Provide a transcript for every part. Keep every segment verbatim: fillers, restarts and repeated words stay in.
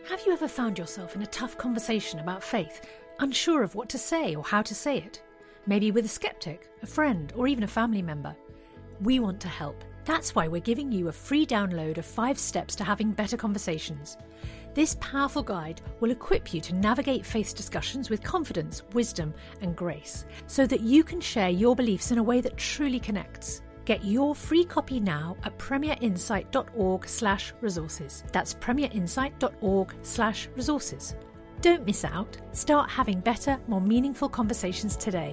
Have you ever found yourself in a tough conversation about faith, unsure of what to say or how to say it? Maybe with a skeptic, a friend, or even a family member. We want to help. That's why we're giving you a free download of five steps to having better conversations. This powerful guide will equip you to navigate faith discussions with confidence, wisdom, and grace, so that you can share your beliefs in a way that truly connects. Get your free copy now at premierinsight.org slash resources. That's premierinsight.org slash resources. Don't miss out. Start having better, more meaningful conversations today.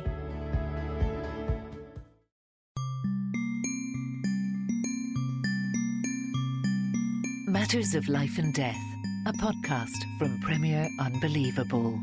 Matters of Life and Death, a podcast from Premier Unbelievable.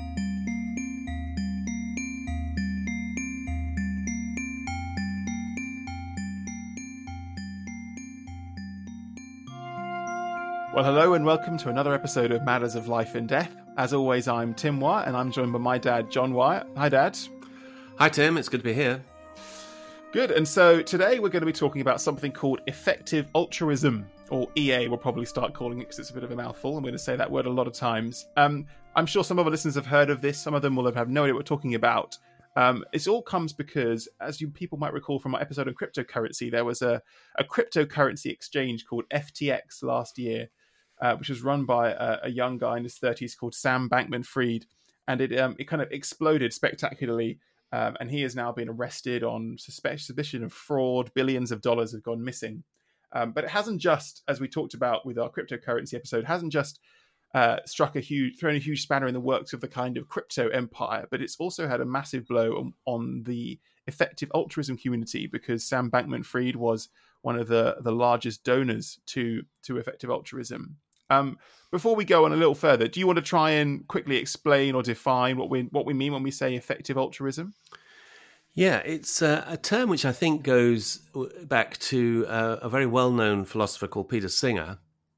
Well, hello and welcome to another episode of Matters of Life and Death. As always, I'm Tim Wyatt and I'm joined by my dad, John Wyatt. Hi, Dad. Hi, Tim. It's good to be here. Good. And so today we're going to be talking about something called effective altruism, or E A, we'll probably start calling it because it's a bit of a mouthful. I'm going to say that word a lot of times. Um, I'm sure some of our listeners have heard of this. Some of them will have, have no idea what we're talking about. Um, it all comes because, as you people might recall from our episode on cryptocurrency, there was a, a cryptocurrency exchange called F T X last year, uh, which was run by a, a young guy in his thirties called Sam Bankman-Fried. And it um, it kind of exploded spectacularly. Um, and he has now been arrested on suspicion of fraud. Billions of dollars have gone missing. Um, but it hasn't just, as we talked about with our cryptocurrency episode, hasn't just uh, struck a huge, thrown a huge spanner in the works of the kind of crypto empire, but it's also had a massive blow on, on the effective altruism community, because Sam Bankman-Fried was one of the, the largest donors to, to effective altruism. Um, before we go on a little further, do you want to try and quickly explain or define what we what we mean when we say effective altruism? Yeah, it's uh, a term which I think goes back to uh, a very well-known philosopher called Peter Singer,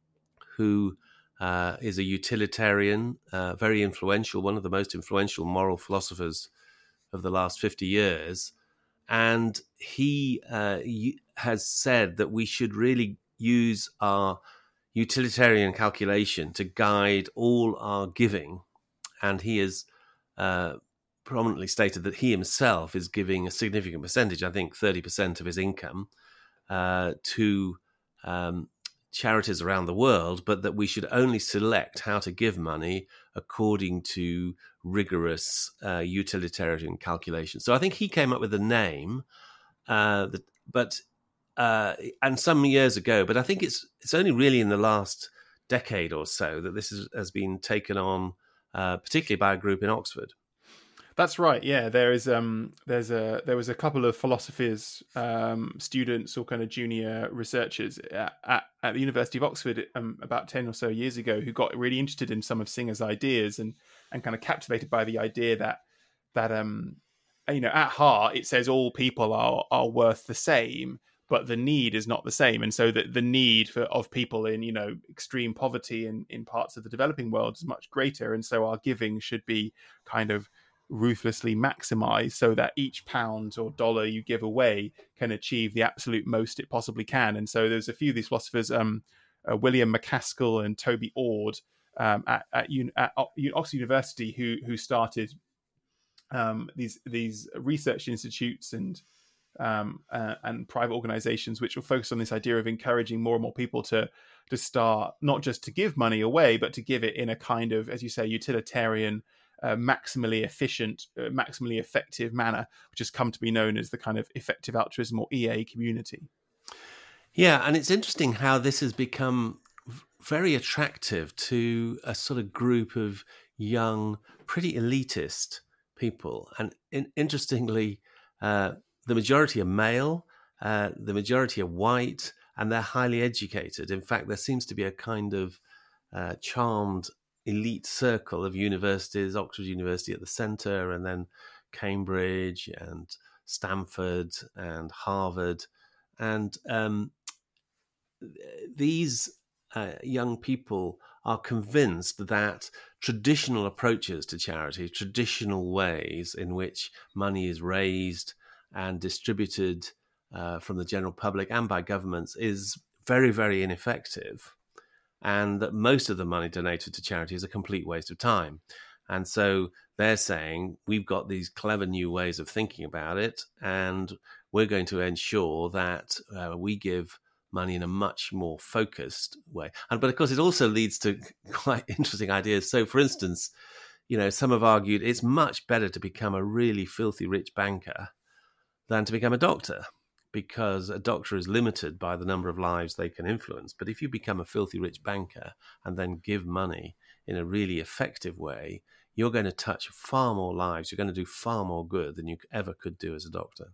who uh, is a utilitarian, uh, very influential, one of the most influential moral philosophers of the last fifty years. And he uh, has said that we should really use our utilitarian calculation to guide all our giving. And he is uh, prominently stated that he himself is giving a significant percentage, I think thirty percent of his income, uh, to um, charities around the world, but that we should only select how to give money according to rigorous uh, utilitarian calculations. So I think he came up with a name, uh, that, but uh, and some years ago, but I think it's it's only really in the last decade or so that this is, has been taken on, uh, particularly by a group in Oxford. That's right. Yeah, there is. Um, there's a there was a couple of philosophers, um, students or kind of junior researchers at, at, at the University of Oxford um, about ten or so years ago who got really interested in some of Singer's ideas and and kind of captivated by the idea that that um, you know, at heart it says all people are are worth the same, but the need is not the same, and so that the need for of people in, you know, extreme poverty in in parts of the developing world is much greater, and so our giving should be kind of ruthlessly maximized so that each pound or dollar you give away can achieve the absolute most it possibly can. And so there's a few of these philosophers, um, uh, William MacAskill and Toby Ord, um, at, at, at Oxford University, who who started um, these these research institutes and um, uh, and private organizations which will focus on this idea of encouraging more and more people to to start not just to give money away, but to give it in a kind of, as you say, utilitarian, Uh, maximally efficient, uh, maximally effective manner, which has come to be known as the kind of effective altruism or E A community. Yeah, and it's interesting how this has become very attractive to a sort of group of young, pretty elitist people. And in, interestingly, uh, the majority are male, uh, the majority are white, and they're highly educated. In fact, there seems to be a kind of uh, charmed elite circle of universities, Oxford University at the centre, and then Cambridge and Stanford and Harvard. And um, these uh, young people are convinced that traditional approaches to charity, traditional ways in which money is raised and distributed uh, from the general public and by governments is very, very ineffective. and that most of the money donated to charity is a complete waste of time. And so they're saying, we've got these clever new ways of thinking about it, and we're going to ensure that uh, we give money in a much more focused way. And but of course, it also leads to quite interesting ideas. So, for instance, you know, some have argued it's much better to become a really filthy rich banker than to become a doctor, because a doctor is limited by the number of lives they can influence. But if you become a filthy rich banker and then give money in a really effective way, you're going to touch far more lives. You're going to do far more good than you ever could do as a doctor.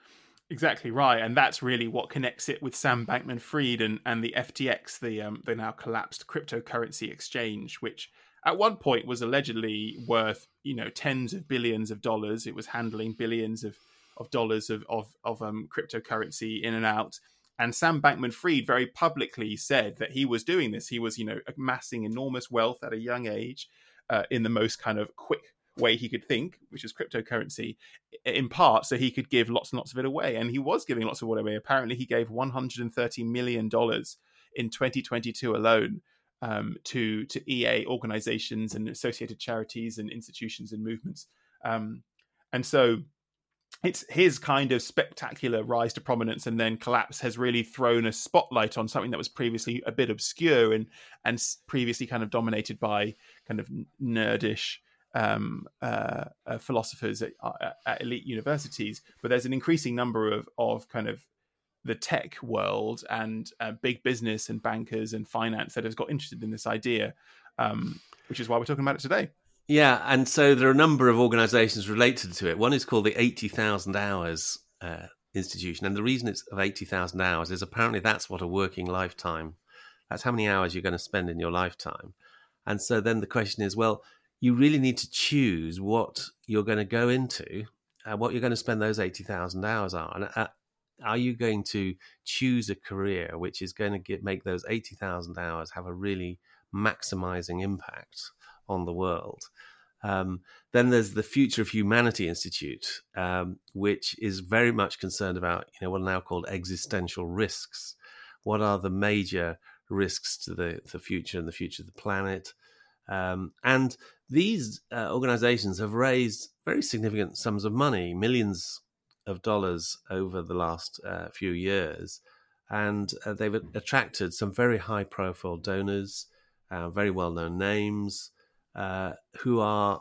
Exactly right, and that's really what connects it with Sam Bankman-Fried and, and the F T X, the um, the now collapsed cryptocurrency exchange, which at one point was allegedly worth, you know, tens of billions of dollars. It was handling billions of, of dollars of of, of um, cryptocurrency in and out. And Sam Bankman-Fried very publicly said that he was doing this. He was, you know, amassing enormous wealth at a young age uh, in the most kind of quick way he could think, which is cryptocurrency, in part so he could give lots and lots of it away. And he was giving lots of it away. Apparently he gave one hundred thirty million dollars in twenty twenty-two alone um, to to E A organizations and associated charities and institutions and movements. Um, and so it's his kind of spectacular rise to prominence and then collapse has really thrown a spotlight on something that was previously a bit obscure and and previously kind of dominated by kind of nerdish um uh, uh philosophers at, uh, at elite universities. But there's an increasing number of of kind of the tech world and uh, big business and bankers and finance that has got interested in this idea, um which is why we're talking about it today. Yeah, and so there are a number of organizations related to it. One is called the eighty thousand Hours uh, Institution, and the reason it's of eighty thousand hours is apparently that's what a working lifetime, that's how many hours you're going to spend in your lifetime. And so then the question is, well, you really need to choose what you're going to go into, uh, what you're going to spend those eighty thousand hours on. And uh, are you going to choose a career which is going to get, make those eighty thousand hours have a really maximizing impact on the world? Um, then there's the Future of Humanity Institute, um, which is very much concerned about, you know, what are now called existential risks. What are the major risks to the, the future and the future of the planet? Um, and these uh, organizations have raised very significant sums of money, millions of dollars over the last uh, few years. And uh, they've attracted some very high-profile donors, uh, very well-known names, uh, who are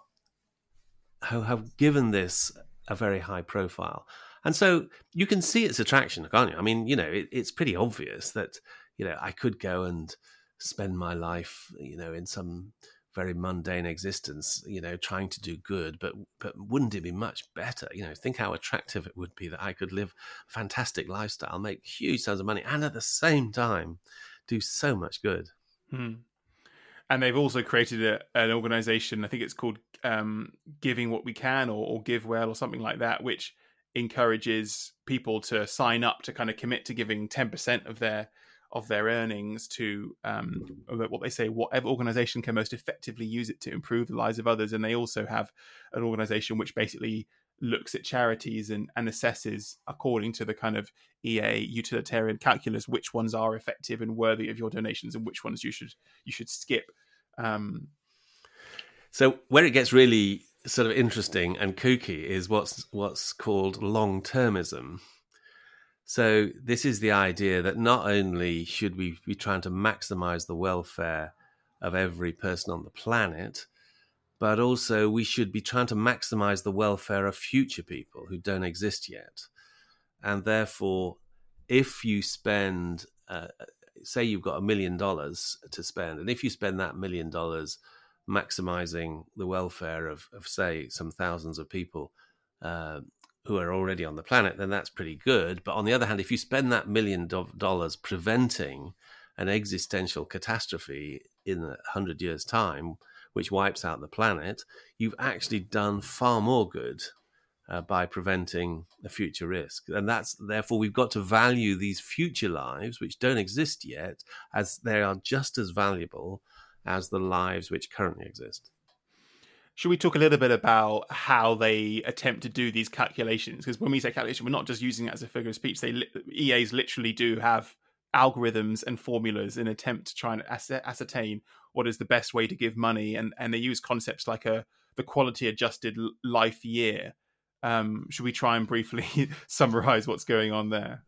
who have given this a very high profile. And so you can see its attraction, can't you? I mean, you know, it, it's pretty obvious that, you know, I could go and spend my life, you know, in some very mundane existence, you know, trying to do good, but but wouldn't it be much better? You know, think how attractive it would be that I could live a fantastic lifestyle, make huge sums of money, and at the same time do so much good. Hmm. And they've also created a, an organization, I think it's called um, Giving What We Can or, or Give Well or something like that, which encourages people to sign up to kind of commit to giving ten percent of their of their earnings to um, what they say, whatever organization can most effectively use it to improve the lives of others. And they also have an organization which basically looks at charities and, and assesses according to the kind of E A utilitarian calculus which ones are effective and worthy of your donations and which ones you should you should skip. Um, so where it gets really sort of interesting and kooky is what's what's called long-termism. So this is the idea that not only should we be trying to maximize the welfare of every person on the planet, but also we should be trying to maximize the welfare of future people who don't exist yet. And therefore, if you spend, uh, say you've got a million dollars to spend, and if you spend that million dollars maximizing the welfare of, of say, some thousands of people uh, who are already on the planet, then that's pretty good. But on the other hand, if you spend that million do- dollars preventing an existential catastrophe in a hundred years' time, which wipes out the planet, you've actually done far more good uh, by preventing a future risk. And that's, therefore, we've got to value these future lives, which don't exist yet, as they are just as valuable as the lives which currently exist. Should we talk a little bit about how they attempt to do these calculations? Because when we say calculation, we're not just using it as a figure of speech. They E As literally do have algorithms and formulas in an attempt to try and ascertain what is the best way to give money, and and they use concepts like a the quality adjusted life year. Um, should we try and briefly summarize what's going on there?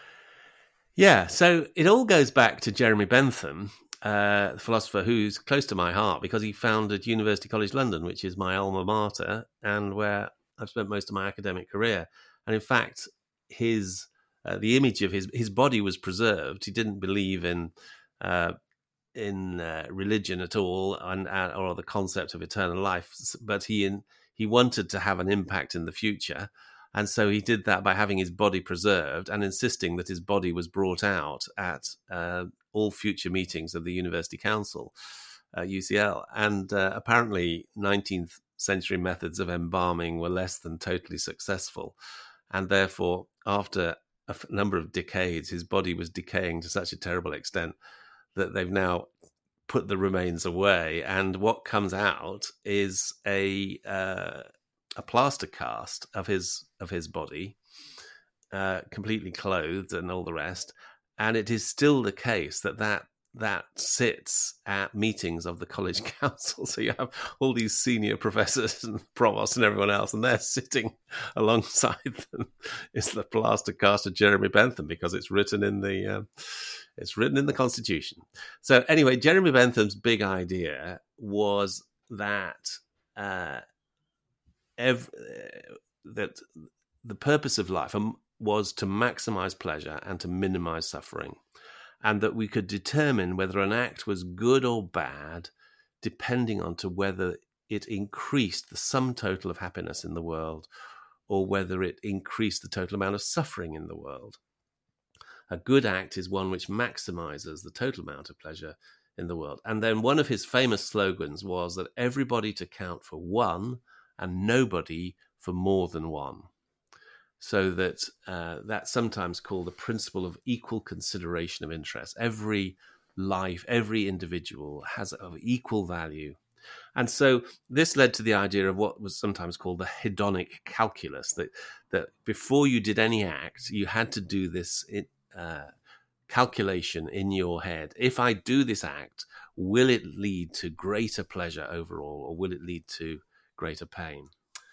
Yeah, so it all goes back to Jeremy Bentham, uh, the philosopher who's close to my heart because he founded University College London, which is my alma mater and where I've spent most of my academic career. And in fact, his uh, the image of his his body was preserved. He didn't believe in uh, in uh, religion at all, and uh, or the concept of eternal life, but he in, he wanted to have an impact in the future. And so he did that by having his body preserved and insisting that his body was brought out at uh, all future meetings of the University Council, uh, U C L. And uh, apparently nineteenth century methods of embalming were less than totally successful. And therefore, after a f- number of decades, his body was decaying to such a terrible extent that they've now put the remains away. And what comes out is a... Uh, a plaster cast of his of his body, uh, completely clothed and all the rest. And it is still the case that that, that sits at meetings of the college council. So you have all these senior professors and provosts and everyone else, and they're sitting alongside them. It's the plaster cast of Jeremy Bentham because it's written in the um, it's written in the Constitution. So anyway, Jeremy Bentham's big idea was that. Uh, Every, that the purpose of life was to maximize pleasure and to minimize suffering, and that we could determine whether an act was good or bad depending on to whether it increased the sum total of happiness in the world or whether it increased the total amount of suffering in the world. A good act is one which maximizes the total amount of pleasure in the world. And then one of his famous slogans was that everybody to count for one and nobody for more than one. So that uh, that's sometimes called the principle of equal consideration of interest. Every life, every individual has of equal value. And so this led to the idea of what was sometimes called the hedonic calculus, that, that before you did any act, you had to do this uh, calculation in your head. If I do this act, will it lead to greater pleasure overall, or will it lead to greater pain?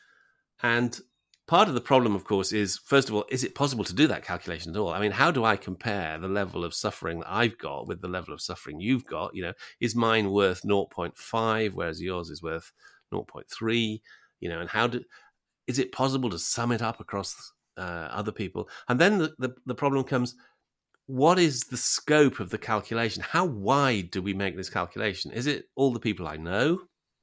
And part of the problem, of course, is, first of all, is it possible to do that calculation at all? I mean, how do I compare the level of suffering that I've got with the level of suffering you've got? You know, is mine worth zero point five, whereas yours is worth zero point three? You know, and how do, is it possible to sum it up across uh, other people? And then the, the, the problem comes, what is the scope of the calculation? How wide do we make this calculation? Is it all the people I know?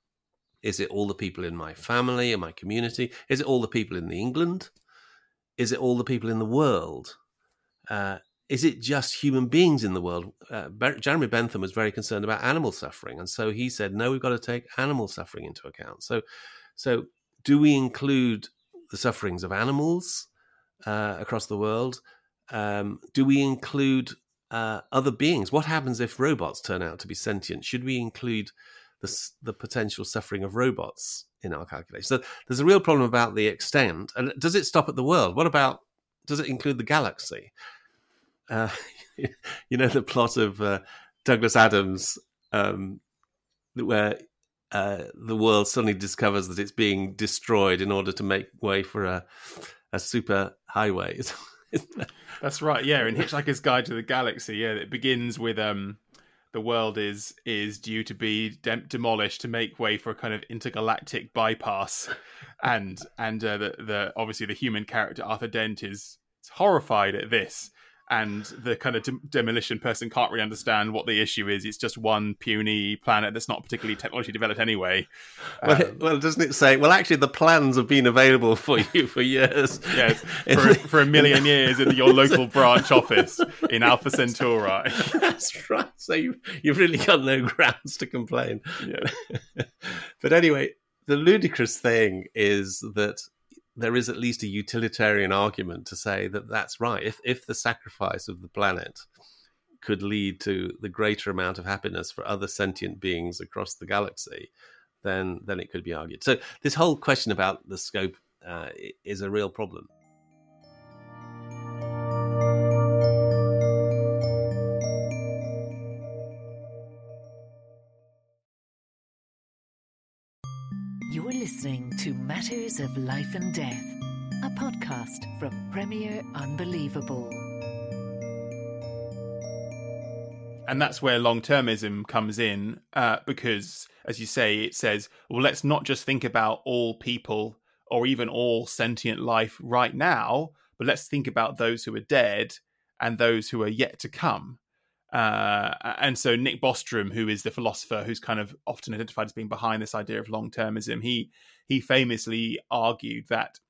Is it all the people in my family and my community? Is it all the people in the England? Is it all the people in the world? Uh, is it just human beings in the world? Uh, Jeremy Bentham was very concerned about animal suffering. And so he said, no, we've got to take animal suffering into account. So, so do we include the sufferings of animals uh, across the world? Um, do we include uh, other beings? What happens if robots turn out to be sentient? Should we include The, the potential suffering of robots in our calculation? So there's a real problem about the extent. And does it stop at the world? What about, does it include the galaxy? Uh, you know, the plot of uh, Douglas Adams, um, where uh, the world suddenly discovers that it's being destroyed in order to make way for a, a super highway. That's right. Yeah. In Hitchhiker's Guide to the Galaxy. Yeah. It begins with, um, the world is is due to be de- demolished to make way for a kind of intergalactic bypass, and and uh, the the obviously the human character Arthur Dent is, is horrified at this, and the kind of de- demolition person can't really understand what the issue is. It's just one puny planet that's not particularly technologically developed anyway. Well, Um, well, doesn't it say, well, actually, the plans have been available for you for years. yes, for, for a million years in your local branch office in Alpha Centauri. That's right. So you, you've really got no grounds to complain. Yeah. But anyway, the ludicrous thing is that there is at least a utilitarian argument to say that that's right. If if the sacrifice of the planet could lead to the greater amount of happiness for other sentient beings across the galaxy, then then it could be argued. So this whole question about the scope uh, is a real problem. You're listening to Matters of Life and Death, a podcast from Premier Unbelievable. And that's where long-termism comes in, uh, because, as you say, it says, well, let's not just think about all people or even all sentient life right now, but let's think about those who are dead and those who are yet to come. Uh, and so Nick Bostrom, who is the philosopher who's kind of often identified as being behind this idea of long-termism, he he famously argued that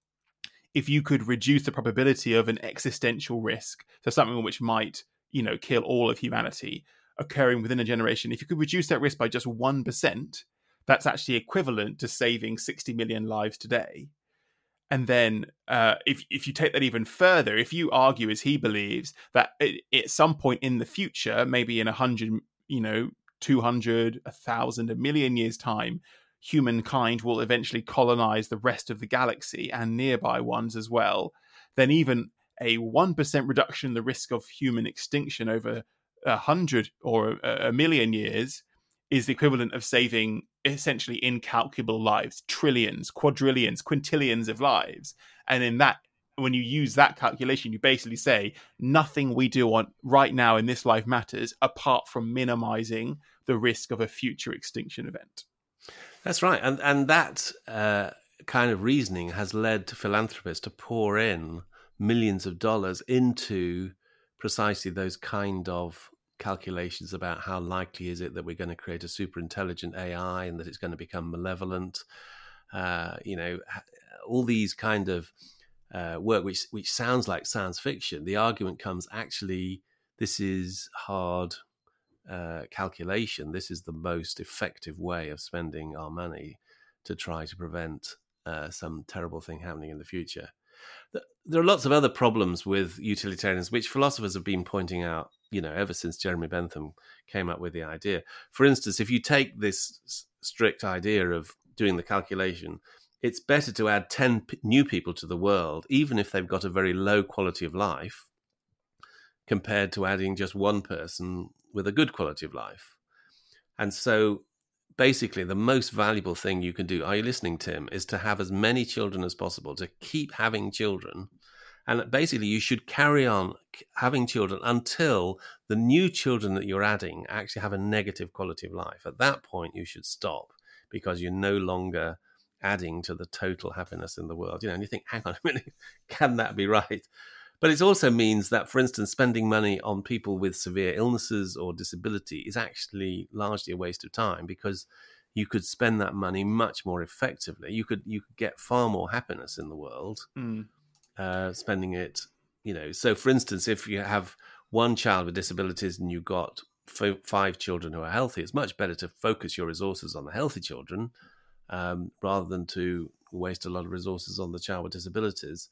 if you could reduce the probability of an existential risk, so something which might, you know, kill all of humanity occurring within a generation, if you could reduce that risk by just one percent, that's actually equivalent to saving sixty million lives today. And then uh, if if you take that even further, if you argue, as he believes, that it, at some point in the future, maybe in a hundred, you know, two hundred, a thousand, a million years' time, humankind will eventually colonize the rest of the galaxy and nearby ones as well, then even a one percent reduction in the risk of human extinction over a hundred or a, a million years is the equivalent of saving essentially incalculable lives, trillions, quadrillions, quintillions of lives. And in that, when you use that calculation, you basically say nothing we do on right now in this life matters apart from minimizing the risk of a future extinction event. That's right. And, and that uh, kind of reasoning has led to philanthropists to pour in millions of dollars into precisely those kind of calculations about how likely is it that we're going to create a super intelligent A I and that it's going to become malevolent. Uh, you know, all these kind of uh, work, which which sounds like science fiction. The argument comes, actually, this is hard uh, calculation. This is the most effective way of spending our money to try to prevent uh, some terrible thing happening in the future. There are lots of other problems with utilitarianism, which philosophers have been pointing out, you know, ever since Jeremy Bentham came up with the idea. For instance, if you take this strict idea of doing the calculation, it's better to add ten p- new people to the world, even if they've got a very low quality of life, compared to adding just one person with a good quality of life. And so basically, the most valuable thing you can do, are you listening, Tim, is to have as many children as possible, to keep having children. And basically, you should carry on having children until the new children that you're adding actually have a negative quality of life. At that point, you should stop, because you're no longer adding to the total happiness in the world. You know, and you think, hang on a minute, can that be right? But it also means that, for instance, spending money on people with severe illnesses or disability is actually largely a waste of time, because you could spend that money much more effectively. You could you could get far more happiness in the world mm. uh, spending it, you know. So, for instance, if you have one child with disabilities and you've got f- five children who are healthy, it's much better to focus your resources on the healthy children um, rather than to waste a lot of resources on the child with disabilities.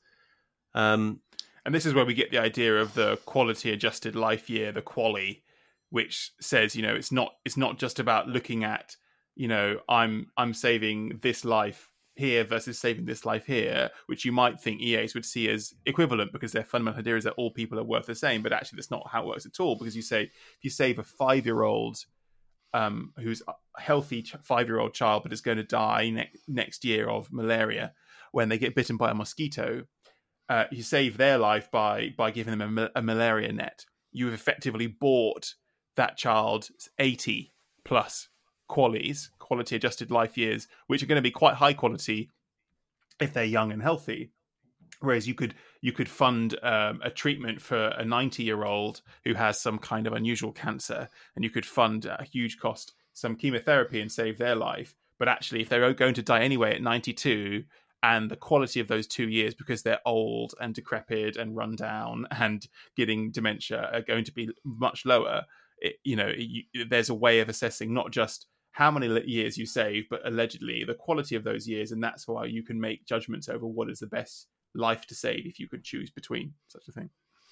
Um And this is where we get the idea of the quality adjusted life year, the QALY, which says, you know, it's not it's not just about looking at, you know, I'm I'm saving this life here versus saving this life here, which you might think E As would see as equivalent, because their fundamental idea is that all people are worth the same. But actually, that's not how it works at all, because you say if you save a five-year-old um, who's a healthy five-year-old child but is going to die ne- next year of malaria when they get bitten by a mosquito, Uh, you save their life by by giving them a, a malaria net. You've effectively bought that child eighty plus QALYs, quality adjusted life years, which are going to be quite high quality if they're young and healthy. Whereas you could you could fund um, a treatment for a ninety year old who has some kind of unusual cancer, and you could fund at a huge cost some chemotherapy and save their life. But actually, if they're going to die anyway at ninety-two, and the quality of those two years, because they're old and decrepit and run down and getting dementia, are going to be much lower. It, you know, you, there's a way of assessing not just how many years you save, but allegedly the quality of those years. And that's why you can make judgments over what is the best life to save if you could choose between such a thing.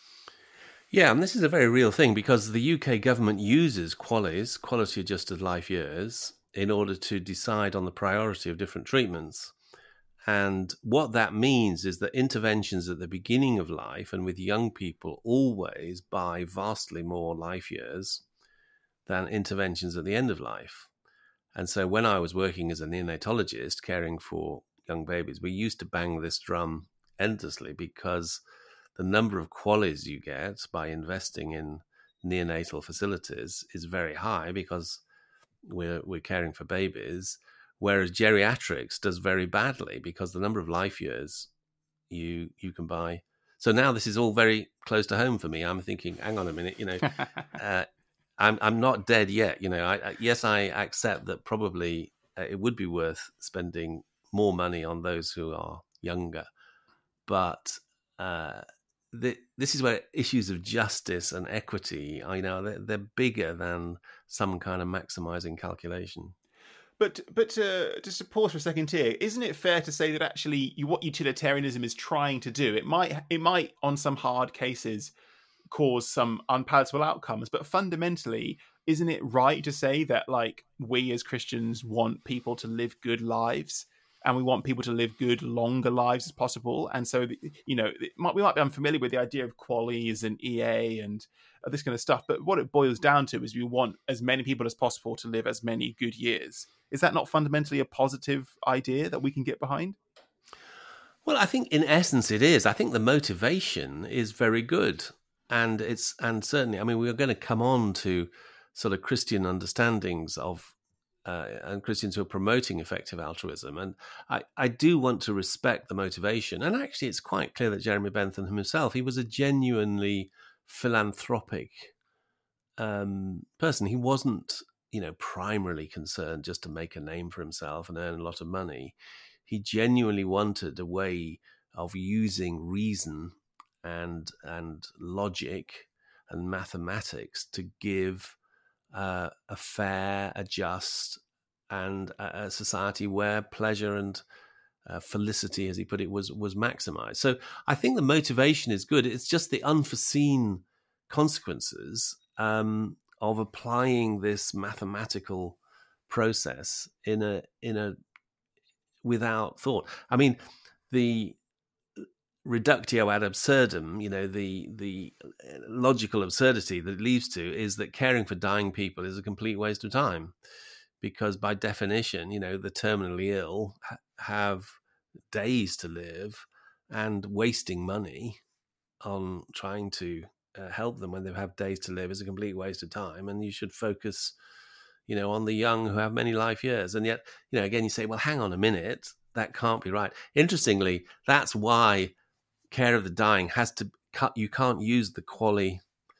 Yeah, and this is a very real thing, because the U K government uses QALYs, quality adjusted life years, in order to decide on the priority of different treatments. And what that means is that interventions at the beginning of life and with young people always buy vastly more life years than interventions at the end of life. And so when I was working as a neonatologist caring for young babies, we used to bang this drum endlessly because the number of QALYs you get by investing in neonatal facilities is very high because we're we're caring for babies, whereas geriatrics does very badly because the number of life years you you can buy. So now this is all very close to home for me. I'm thinking, hang on a minute, you know, uh, I'm I'm not dead yet. You know, I, I, yes, I accept that probably uh, it would be worth spending more money on those who are younger, but uh, the, this is where issues of justice and equity, I know, they're, they're bigger than some kind of maximizing calculation. But but uh, just to pause for a second here, isn't it fair to say that actually you, what utilitarianism is trying to do, it might it might on some hard cases cause some unpalatable outcomes, but fundamentally, isn't it right to say that like we as Christians want people to live good lives? And we want people to live good, longer lives as possible. And so, you know, it might, we might be unfamiliar with the idea of QALYs and E A and this kind of stuff. But what it boils down to is we want as many people as possible to live as many good years. Is that not fundamentally a positive idea that we can get behind? Well, I think in essence it is. I think the motivation is very good. And it's and certainly, I mean, we're going to come on to sort of Christian understandings of Uh, and Christians who are promoting effective altruism. And I, I do want to respect the motivation. And actually, it's quite clear that Jeremy Bentham himself, he was a genuinely philanthropic um, person. He wasn't, you know, primarily concerned just to make a name for himself and earn a lot of money. He genuinely wanted a way of using reason and and logic and mathematics to give Uh, a fair, a just, and a, a society where pleasure and uh, felicity, as he put it, was was maximized. So I think the motivation is good. It's just the unforeseen consequences um, of applying this mathematical process in a in a without thought. I mean, the reductio ad absurdum, you know, the the logical absurdity that it leads to is that caring for dying people is a complete waste of time, because by definition, you know, the terminally ill ha- have days to live, and wasting money on trying to uh, help them when they have days to live is a complete waste of time. And you should focus, you know, on the young who have many life years. And yet, you know, again, you say, well, hang on a minute, that can't be right. Interestingly, that's why care of the dying has to cut. You can't use the QALY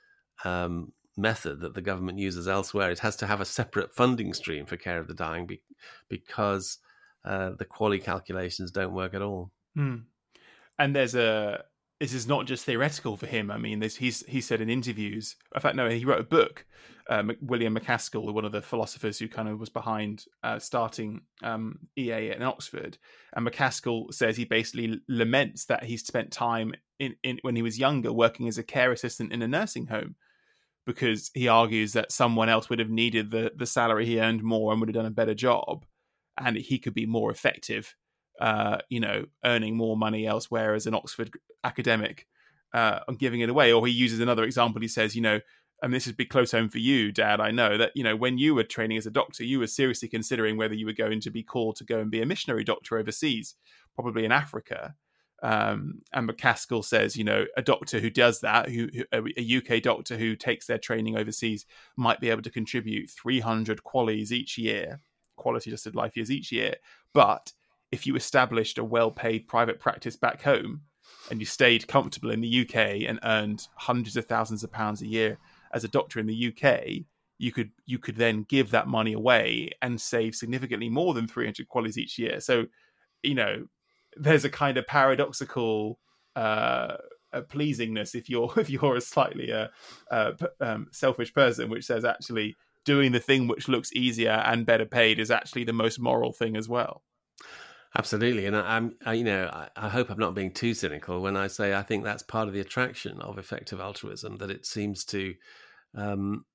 um, method that the government uses elsewhere. It has to have a separate funding stream for care of the dying be, because uh, the QALY calculations don't work at all. Hmm. And there's a this is not just theoretical for him. I mean, this, he's he said in interviews. In fact, no, he wrote a book. Uh, William MacAskill, one of the philosophers who kind of was behind uh, starting um, E A in Oxford, and MacAskill says he basically laments that he spent time in, in when he was younger working as a care assistant in a nursing home, because he argues that someone else would have needed the the salary he earned more and would have done a better job, and he could be more effective, uh, you know, earning more money elsewhere as an Oxford academic, uh, and giving it away. Or he uses another example. He says, you know, and this is big close home for you, Dad, I know, that, you know, when you were training as a doctor, you were seriously considering whether you were going to be called to go and be a missionary doctor overseas, probably in Africa. Um, and MacAskill says, you know, a doctor who does that, who, who a U K doctor who takes their training overseas, might be able to contribute three hundred QALYs each year, quality adjusted life years each year. But if you established a well-paid private practice back home and you stayed comfortable in the U K and earned hundreds of thousands of pounds a year as a doctor in the U K, you could you could then give that money away and save significantly more than three hundred QALYs each year. So, you know, there's a kind of paradoxical uh, a pleasingness if you're if you're a slightly uh, uh, um, selfish person, which says actually doing the thing which looks easier and better paid is actually the most moral thing as well. Absolutely, and I, I'm, I, you know, I, I hope I'm not being too cynical when I say I think that's part of the attraction of effective altruism, that it seems to um,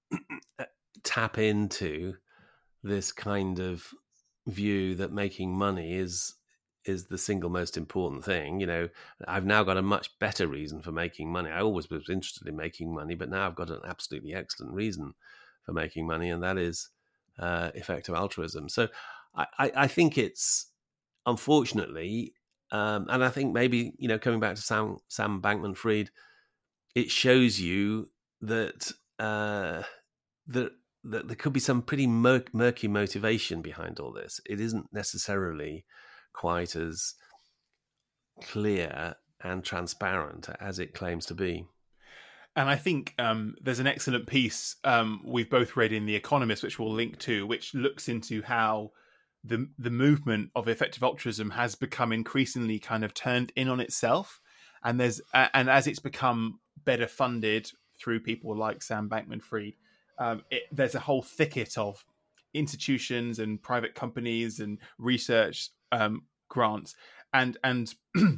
tap into this kind of view that making money is is the single most important thing. You know, I've now got a much better reason for making money. I always was interested in making money, but now I've got an absolutely excellent reason for making money, and that is uh, effective altruism. So I, I, I think it's, unfortunately, um, and I think maybe, you know, coming back to Sam, Sam Bankman-Fried, it shows you that, uh, that, that there could be some pretty mur- murky motivation behind all this. It isn't necessarily quite as clear and transparent as it claims to be. And I think um, there's an excellent piece um, we've both read in The Economist, which we'll link to, which looks into how the the movement of effective altruism has become increasingly kind of turned in on itself, and there's and as it's become better funded through people like Sam Bankman-Fried, um, it, there's a whole thicket of institutions and private companies and research um, grants, and and.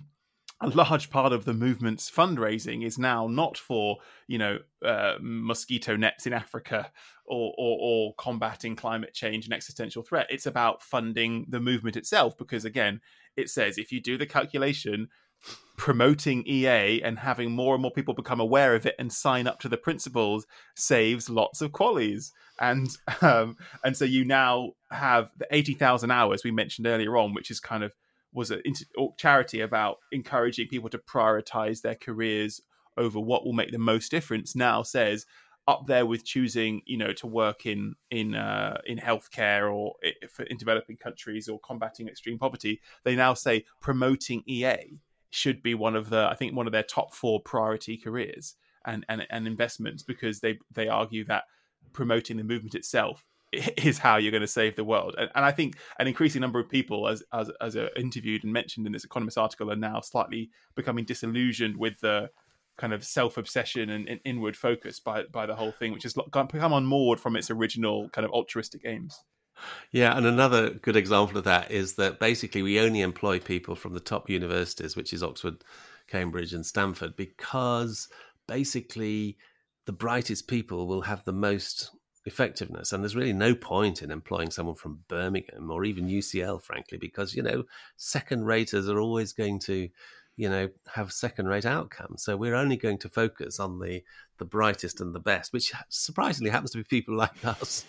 A large part of the movement's fundraising is now not for, you know, uh, mosquito nets in Africa or, or, or combating climate change and existential threat. It's about funding the movement itself, because, again, it says if you do the calculation, promoting E A and having more and more people become aware of it and sign up to the principles saves lots of QALYs. And um, and so you now have the eighty thousand hours we mentioned earlier on, which is kind of was a charity about encouraging people to prioritize their careers over what will make the most difference, now says up there with choosing, you know, to work in in uh, in healthcare or in developing countries or combating extreme poverty. They now say promoting E A should be one of the, I think, one of their top four priority careers and and, and investments, because they they argue that promoting the movement itself is how you're going to save the world. And, and I think an increasing number of people, as as as are interviewed and mentioned in this Economist article, are now slightly becoming disillusioned with the kind of self-obsession and, and inward focus by by the whole thing, which has become unmoored from its original kind of altruistic aims. Yeah, and another good example of that is that basically we only employ people from the top universities, which is Oxford, Cambridge and Stanford, because basically the brightest people will have the most effectiveness, and there's really no point in employing someone from Birmingham or even U C L, frankly, because, you know, second raters are always going to, you know, have second rate outcomes. So we're only going to focus on the the brightest and the best, which surprisingly happens to be people like us.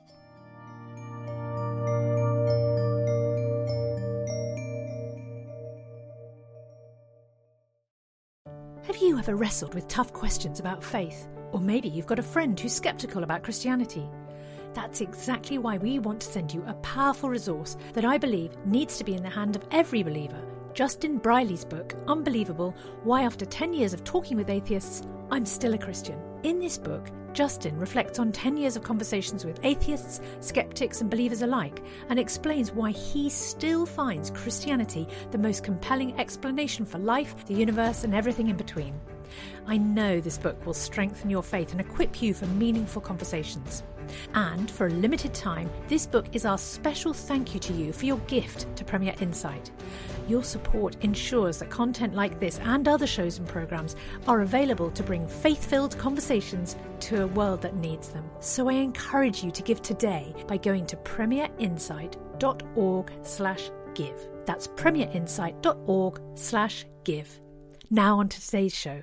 Have you ever wrestled with tough questions about faith? Or maybe you've got a friend who's sceptical about Christianity. That's exactly why we want to send you a powerful resource that I believe needs to be in the hand of every believer. Justin Briley's book, Unbelievable, Why After ten years of Talking with Atheists, I'm Still a Christian. In this book, Justin reflects on ten years of conversations with atheists, skeptics and believers alike, and explains why he still finds Christianity the most compelling explanation for life, the universe and everything in between. I know this book will strengthen your faith and equip you for meaningful conversations. And for a limited time, this book is our special thank you to you for your gift to Premier Insight. Your support ensures that content like this and other shows and programmes are available to bring faith-filled conversations to a world that needs them. So I encourage you to give today by going to premierinsight.org slash give. That's premierinsight.org slash give. Now on to today's show.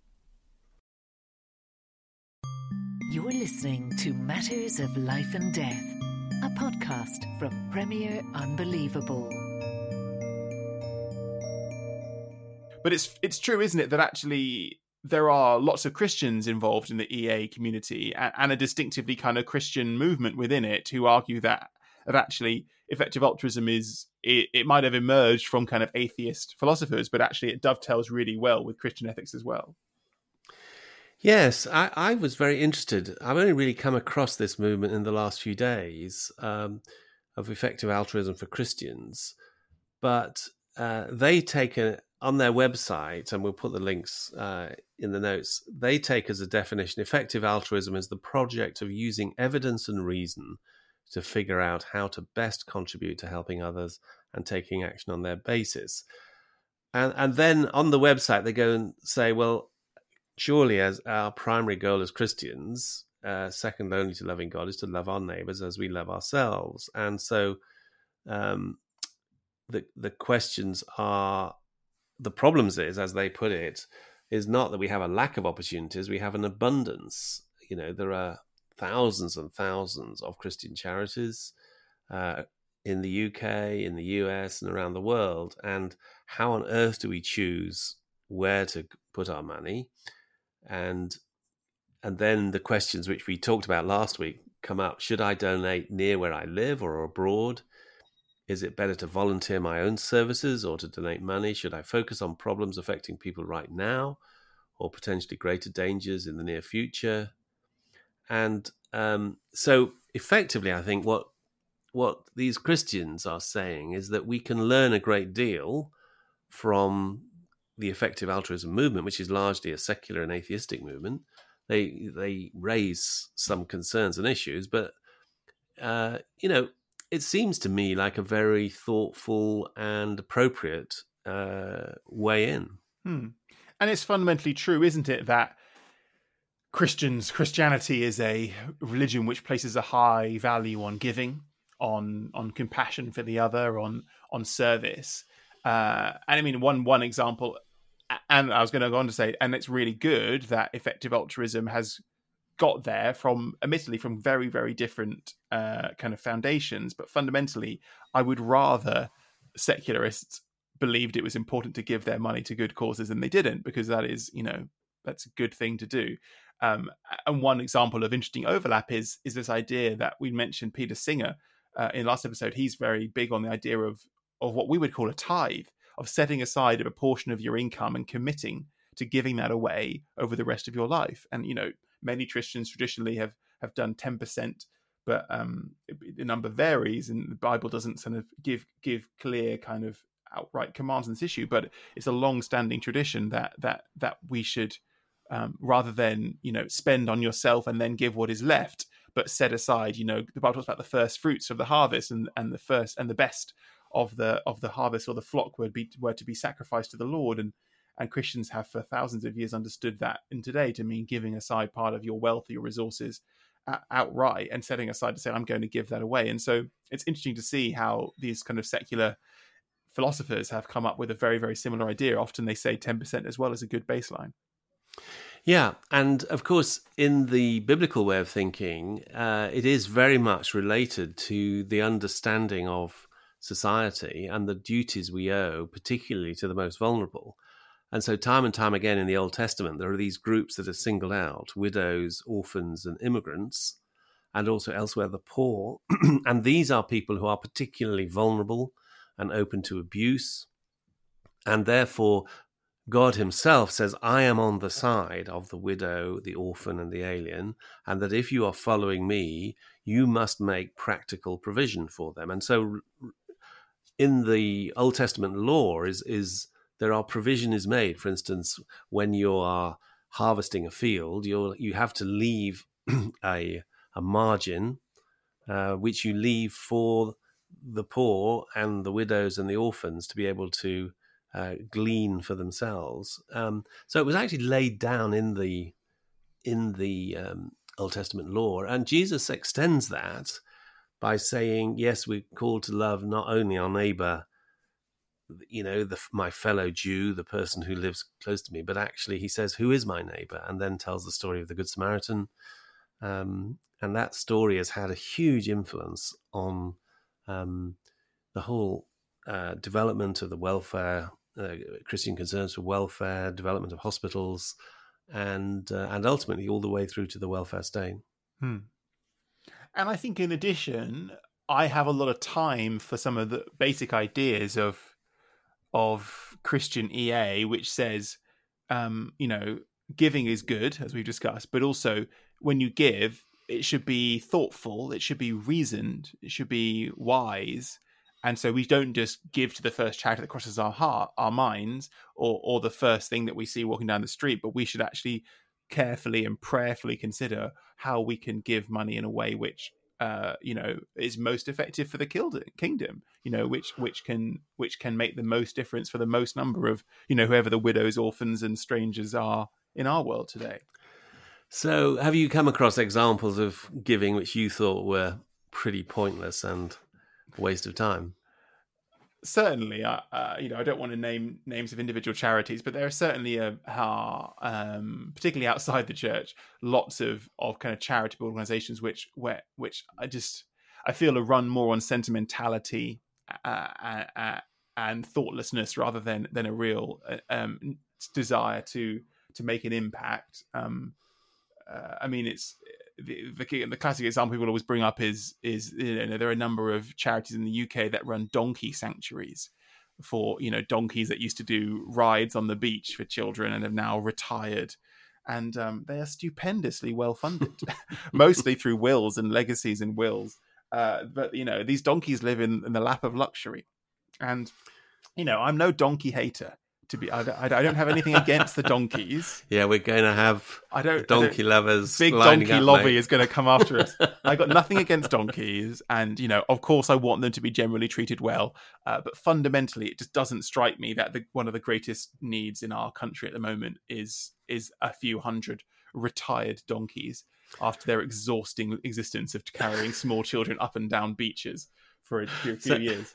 You're listening to Matters of Life and Death, a podcast from Premier Unbelievable. But it's it's true, isn't it, that actually there are lots of Christians involved in the E A community, and, and a distinctively kind of Christian movement within it, who argue that that actually effective altruism is it, it might have emerged from kind of atheist philosophers, but actually it dovetails really well with Christian ethics as well. Yes, I, I was very interested. I've only really come across this movement in the last few days um, of effective altruism for Christians, but uh, they take a, on their website, and we'll put the links uh, in the notes, they take as a definition, effective altruism is the project of using evidence and reason to figure out how to best contribute to helping others and taking action on their basis. And, and then on the website, they go and say, well, surely as our primary goal as Christians, uh, second only to loving God, is to love our neighbours as we love ourselves. And so um, the the questions are, the problems is, as they put it, is not that we have a lack of opportunities, we have an abundance. You know, there are thousands and thousands of Christian charities uh, in the U K, in the U S, and around the world. And how on earth do we choose where to put our money? And and then the questions which we talked about last week come up. Should I donate near where I live or abroad? Is it better to volunteer my own services or to donate money? Should I focus on problems affecting people right now or potentially greater dangers in the near future? And um, so effectively, I think what what these Christians are saying is that we can learn a great deal from the effective altruism movement, which is largely a secular and atheistic movement. They they raise some concerns and issues, but uh, you know, it seems to me like a very thoughtful and appropriate uh, way in. Hmm. And it's fundamentally true, isn't it, that Christians, Christianity is a religion which places a high value on giving, on on compassion for the other, on on service. Uh, and I mean, one one example, and I was going to go on to say, and it's really good that effective altruism has got there from, admittedly, from very, very different uh, kind of foundations. But fundamentally, I would rather secularists believed it was important to give their money to good causes than they didn't, because that is, you know, that's a good thing to do. Um, and one example of interesting overlap is is this idea that we mentioned Peter Singer uh, in last episode. He's very big on the idea of of what we would call a tithe, of setting aside a portion of your income and committing to giving that away over the rest of your life. And, you know, many Christians traditionally have, have done ten percent, but um, the number varies, and the Bible doesn't sort of give give clear kind of outright commands on this issue. But it's a long-standing tradition that that that we should, um, rather than, you know, spend on yourself and then give what is left, but set aside, you know, the Bible talks about the first fruits of the harvest, and, and the first and the best of the of the harvest or the flock would be were to be sacrificed to the Lord. And and Christians have for thousands of years understood that in today to mean giving aside part of your wealth, your resources outright, and setting aside to say, I'm going to give that away. And so it's interesting to see how these kind of secular philosophers have come up with a very, very similar idea. Often they say ten percent as well as a good baseline. Yeah, and of course, in the biblical way of thinking, uh, it is very much related to the understanding of society and the duties we owe, particularly to the most vulnerable. And so time and time again in the Old Testament, there are these groups that are singled out: widows, orphans, and immigrants, and also elsewhere the poor. And these are people who are particularly vulnerable and open to abuse. And therefore, God himself says, I am on the side of the widow, the orphan, and the alien, and that if you are following me, you must make practical provision for them. And so in the Old Testament law is is there are provision is made. For instance, when you are harvesting a field, you you have to leave a a margin, uh, which you leave for the poor and the widows and the orphans to be able to uh, glean for themselves. Um, so it was actually laid down in the in the um, Old Testament law, and Jesus extends that by saying, yes, we're called to love not only our neighbor, you know, the, my fellow Jew, the person who lives close to me, but actually he says, who is my neighbor? And then tells the story of the Good Samaritan. Um, and that story has had a huge influence on um, the whole uh, development of the welfare, uh, Christian concerns for welfare, development of hospitals, and uh, and ultimately all the way through to the welfare state. Hmm. And I think in addition, I have a lot of time for some of the basic ideas of of Christian E A, which says, um, you know, giving is good, as we've discussed, but also when you give, it should be thoughtful, it should be reasoned, it should be wise. And so we don't just give to the first charity that crosses our heart, our minds, or or the first thing that we see walking down the street, but we should actually carefully and prayerfully consider how we can give money in a way which uh you know is most effective for the kingdom, you know, which which can which can make the most difference for the most number of, you know, whoever the widows, orphans, and strangers are in our world today. So have you come across examples of giving which you thought were pretty pointless and a waste of time? certainly, uh, uh, you know, I don't want to name names of individual charities, but there are certainly a, uh, um, particularly outside the church, lots of, of kind of charitable organisations which where which I just I feel are run more on sentimentality uh, uh, and thoughtlessness rather than than a real uh, um, desire to to make an impact. Um, uh, I mean, it's. The, the, the classic example people always bring up is is you know there are a number of charities in the U K that run donkey sanctuaries for you know donkeys that used to do rides on the beach for children and have now retired, and um, they are stupendously well funded, mostly through wills and legacies and wills. Uh, but you know these donkeys live in, in the lap of luxury, and you know I'm no donkey hater. To be, I, I don't have anything against the donkeys. Yeah, we're going to have I don't, donkey I don't, lovers. Big lining donkey up, lobby mate. is going to come after us. I got nothing against donkeys, and you know, of course, I want them to be generally treated well. Uh, but fundamentally, it just doesn't strike me that the, one of the greatest needs in our country at the moment is is a few hundred retired donkeys after their exhausting existence of carrying small children up and down beaches for a few, few So- years.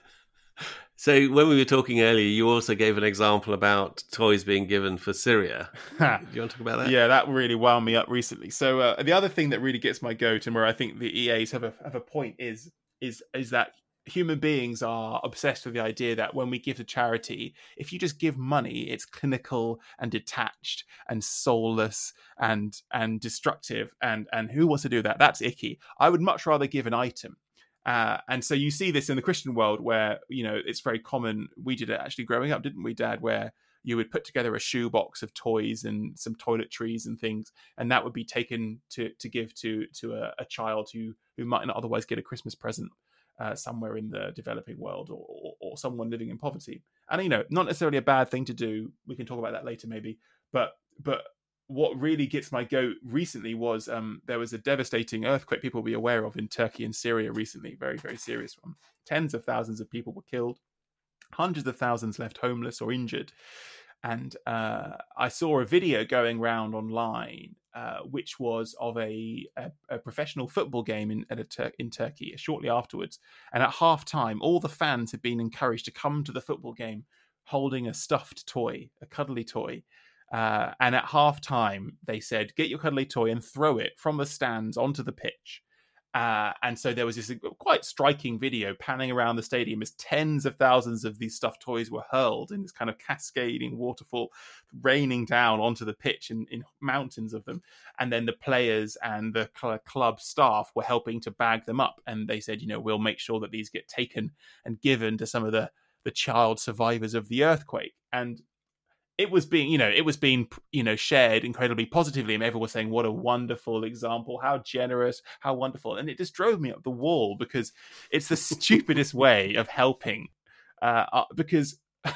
So when we were talking earlier, you also gave an example about toys being given for Syria. Do you want to talk about that? Yeah, that really wound me up recently. So uh, the other thing that really gets my goat, and where I think the E As have a have a point, is is is that human beings are obsessed with the idea that when we give to charity, if you just give money, it's clinical and detached and soulless and and destructive. And and who wants to do that? That's icky. I would much rather give an item. Uh, and so you see this in the Christian world where, you know, it's very common. We did it actually growing up, didn't we, Dad? Where you would put together a shoebox of toys and some toiletries and things, and that would be taken to to give to to a, a child who who might not otherwise get a Christmas present uh, somewhere in the developing world, or, or or someone living in poverty. And, you know, not necessarily a bad thing to do. We can talk about that later, maybe. But but what really gets my goat recently was um, there was a devastating earthquake people will be aware of in Turkey and Syria recently, very, very serious one. Tens of thousands of people were killed, hundreds of thousands left homeless or injured. And uh, I saw a video going round online, uh, which was of a, a, a professional football game in, at a Tur- in Turkey shortly afterwards. And at half time, all the fans had been encouraged to come to the football game holding a stuffed toy, a cuddly toy. Uh, and at half time, they said, get your cuddly toy and throw it from the stands onto the pitch. Uh, and so there was this quite striking video panning around the stadium as tens of thousands of these stuffed toys were hurled in this kind of cascading waterfall, raining down onto the pitch in, in mountains of them. And then the players and the club staff were helping to bag them up. And they said, you know, we'll make sure that these get taken and given to some of the, the child survivors of the earthquake. And it was being, you know, it was being, you know, shared incredibly positively, and everyone was saying, "What a wonderful example! How generous! How wonderful!" And it just drove me up the wall because it's the stupidest way of helping. Uh, because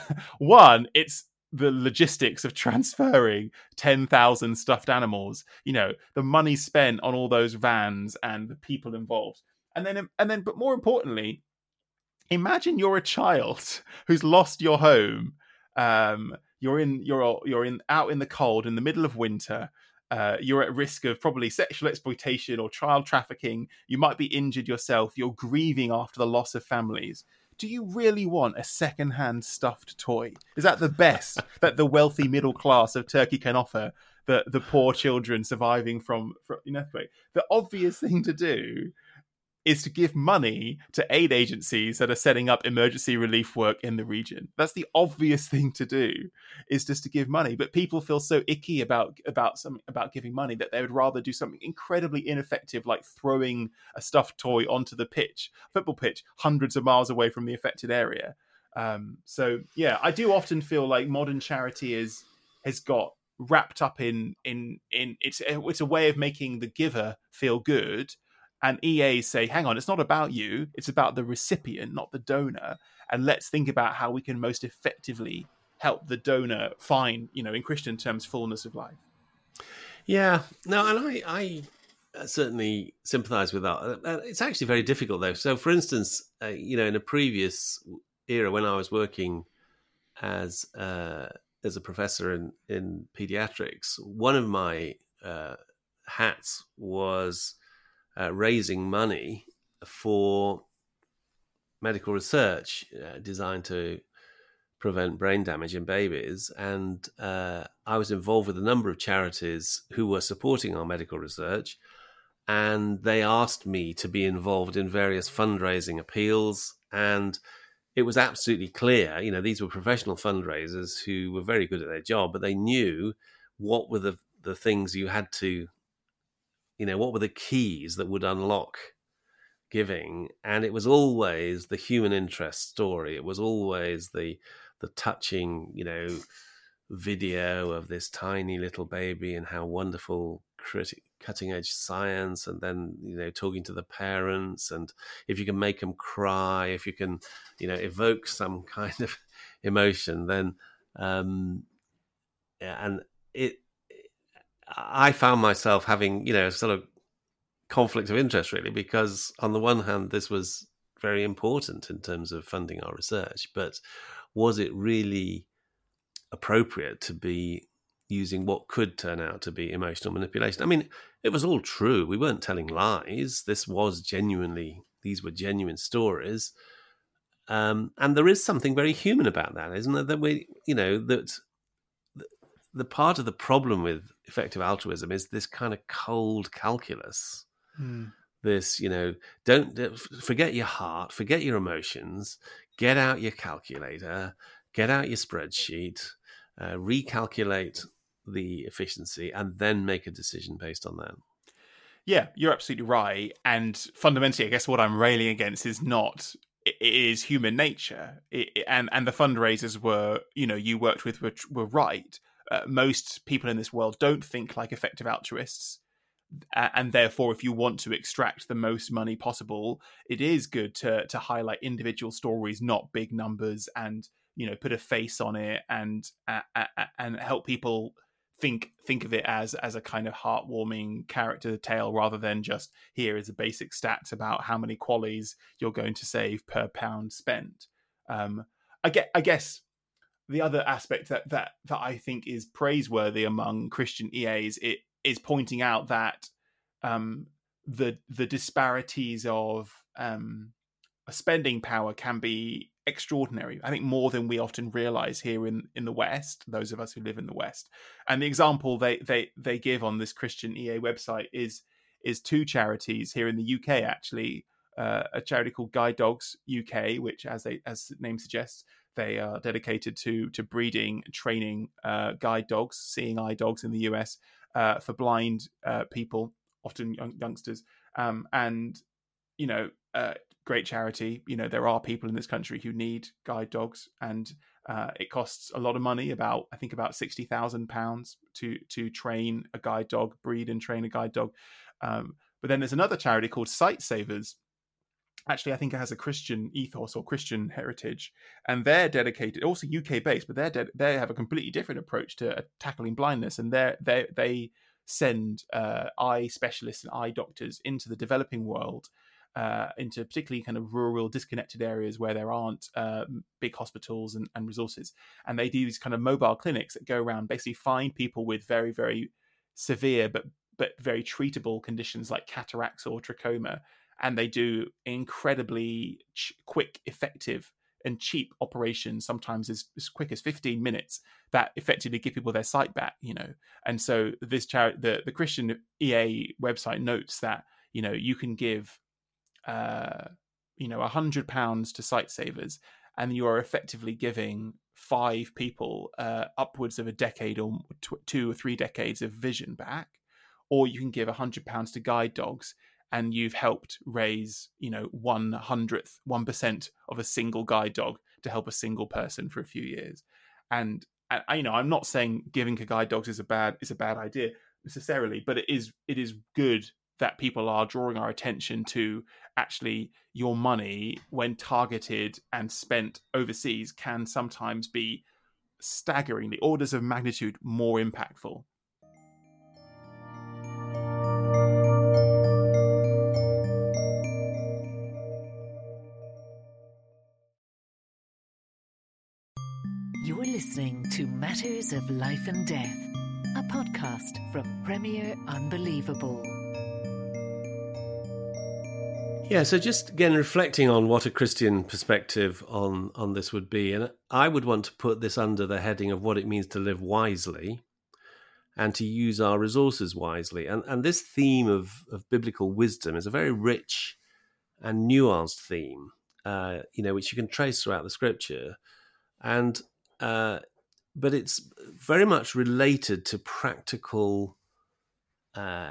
one, it's the logistics of transferring ten thousand stuffed animals. You know, the money spent on all those vans and the people involved, and then, and then, but more importantly, imagine you're a child who's lost your home. Um, You're in, you're you're in out in the cold in the middle of winter. Uh, you're at risk of probably sexual exploitation or child trafficking. You might be injured yourself. You're grieving after the loss of families. Do you really want a second-hand stuffed toy? Is that the best that the wealthy middle class of Turkey can offer the the poor children surviving from, from an earthquake? The obvious thing to do is to give money to aid agencies that are setting up emergency relief work in the region. That's the obvious thing to do, is just to give money. But people feel so icky about about some about giving money that they would rather do something incredibly ineffective, like throwing a stuffed toy onto the pitch, football pitch, hundreds of miles away from the affected area. Um, so yeah, I do often feel like modern charity is has got wrapped up in in in it's it's a way of making the giver feel good. And E As say, hang on, it's not about you. It's about the recipient, not the donor. And let's think about how we can most effectively help the donor find, you know, in Christian terms, fullness of life. Yeah, no, and I, I certainly sympathise with that. It's actually very difficult, though. So, for instance, uh, you know, in a previous era when I was working as uh, as a professor in, in paediatrics, one of my uh, hats was Uh, raising money for medical research uh, designed to prevent brain damage in babies. And uh, I was involved with a number of charities who were supporting our medical research. And they asked me to be involved in various fundraising appeals. And it was absolutely clear, you know, these were professional fundraisers who were very good at their job, but they knew what were the, the things you had to, you know, what were the keys that would unlock giving. And it was always the human interest story. It was always the the touching, you know, video of this tiny little baby and how wonderful criti- cutting edge science, and then, you know, talking to the parents, and if you can make them cry, if you can, you know, evoke some kind of emotion, then um yeah, and it I found myself having, you know, sort of conflict of interest, really, because on the one hand this was very important in terms of funding our research, but was it really appropriate to be using what could turn out to be emotional manipulation? I mean, it was all true. We weren't telling lies. This was genuinely, these were genuine stories. Um, and there is something very human about that, isn't there? That we, you know, that the, the part of the problem with effective altruism is this kind of cold calculus. Mm. This, you know, don't forget your heart, forget your emotions, get out your calculator, get out your spreadsheet, uh, recalculate the efficiency, and then make a decision based on that. Yeah, you're absolutely right. And fundamentally, I guess what I'm railing against is not, it is human nature. It, and, and the fundraisers were, you know, you worked with were, were right. Uh, most people in this world don't think like effective altruists. And therefore, if you want to extract the most money possible, it is good to to highlight individual stories, not big numbers, and, you know, put a face on it, and uh, and help people think think of it as as a kind of heartwarming character tale, rather than just here is a basic stats about how many qualies you're going to save per pound spent. Um, I get, I guess. The other aspect that that that I think is praiseworthy among Christian E As, it is pointing out that um, the the disparities of um, spending power can be extraordinary. I think more than we often realize here in, in the West, those of us who live in the West. And the example they they they give on this Christian E A website is is two charities here in the U K, actually. Uh, a charity called Guide Dogs U K, which, as they as the name suggests, they are dedicated to to breeding, training uh, guide dogs, seeing eye dogs in the U S uh, for blind uh, people, often young, youngsters. Um, and, you know, uh, great charity. You know, there are people in this country who need guide dogs, and uh, it costs a lot of money, about, I think about sixty thousand pounds to, to train a guide dog, breed and train a guide dog. Um, but then there's another charity called Sight Savers. Actually, I think it has a Christian ethos or Christian heritage, and they're dedicated, also U K based, but they're de- they have a completely different approach to uh, tackling blindness, and they they they send uh, eye specialists and eye doctors into the developing world, uh, into particularly kind of rural, disconnected areas where there aren't uh, big hospitals and, and resources, and they do these kind of mobile clinics that go around, basically find people with very very severe but but very treatable conditions like cataracts or trachoma. And they do incredibly ch- quick, effective, and cheap operations, sometimes as, as quick as fifteen minutes, that effectively give people their sight back, you know. And so this charity, the, the Christian E A website notes that, you know, you can give, uh, you know, one hundred pounds to Sight Savers, and you are effectively giving five people uh, upwards of a decade or tw- two or three decades of vision back. Or you can give one hundred pounds to Guide Dogs, and you've helped raise, you know, one hundredth, one percent of a single guide dog to help a single person for a few years. And, and you know, I'm not saying giving to guide dogs is a bad is a bad idea necessarily, but it is it is good that people are drawing our attention to actually your money, when targeted and spent overseas, can sometimes be staggeringly, orders of magnitude more impactful. You're listening to Matters of Life and Death, a podcast from Premier Unbelievable. Yeah, so just again reflecting on what a Christian perspective on, on this would be, and I would want to put this under the heading of what it means to live wisely and to use our resources wisely. And and this theme of, of biblical wisdom is a very rich and nuanced theme, uh, you know, which you can trace throughout the scripture. And uh, but it's very much related to practical uh,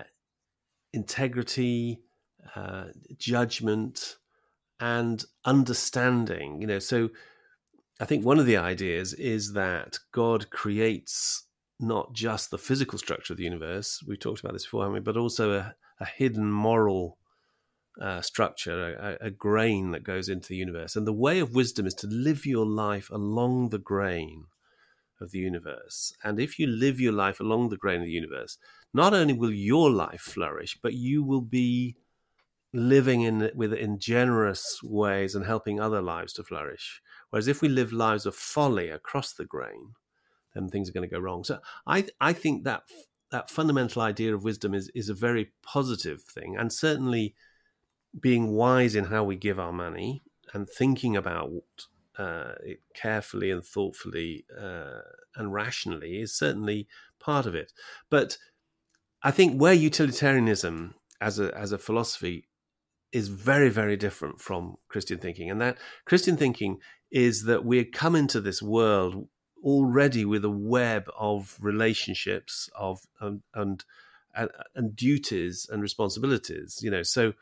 integrity, Uh, judgment, and understanding. You know, so I think one of the ideas is that God creates not just the physical structure of the universe, we've talked about this before, haven't we, but also a, a hidden moral uh, structure, a, a grain that goes into the universe. And the way of wisdom is to live your life along the grain of the universe. And if you live your life along the grain of the universe, not only will your life flourish, but you will be living in with in generous ways and helping other lives to flourish. Whereas if we live lives of folly across the grain, then things are going to go wrong. So I I think that that fundamental idea of wisdom is is a very positive thing, and certainly being wise in how we give our money and thinking about uh, it carefully and thoughtfully uh, and rationally is certainly part of it. But I think where utilitarianism as a as a philosophy is very, very different from Christian thinking. And that Christian thinking is that we come into this world already with a web of relationships of um, and, and and duties and responsibilities. You know, so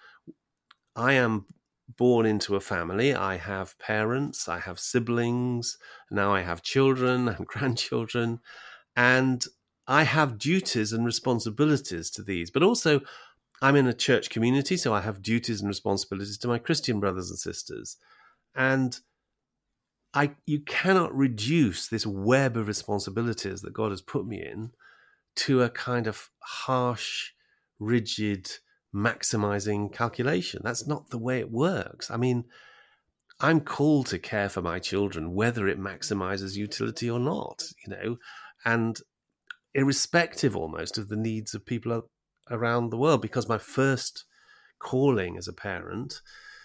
I am born into a family. I have parents, I have siblings, now I have children and grandchildren, and I have duties and responsibilities to these, but also I'm in a church community, so I have duties and responsibilities to my Christian brothers and sisters. And I, you cannot reduce this web of responsibilities that God has put me in to a kind of harsh, rigid, maximizing calculation. That's not the way it works. I mean, I'm called to care for my children, whether it maximizes utility or not, you know, and irrespective almost of the needs of people around the world, because my first calling as a parent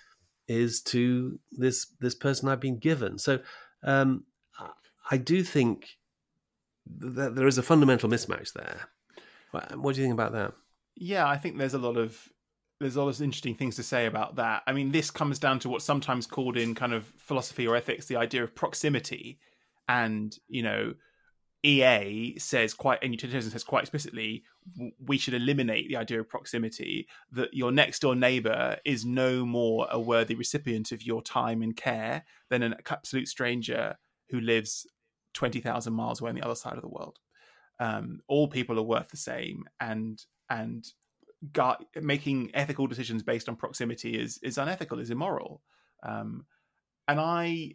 is to this this person I've been given. So um, I do think that there is a fundamental mismatch there. What do you think about that? Yeah, I think there's a lot of there's a lot of interesting things to say about that. I mean, this comes down to what's sometimes called in kind of philosophy or ethics the idea of proximity, and you know. E A says quite, and utilitarianism says quite explicitly, we should eliminate the idea of proximity, that your next door neighbour is no more a worthy recipient of your time and care than an absolute stranger who lives twenty thousand miles away on the other side of the world. Um, all people are worth the same, and and gu- making ethical decisions based on proximity is is unethical, is immoral. Um, and I...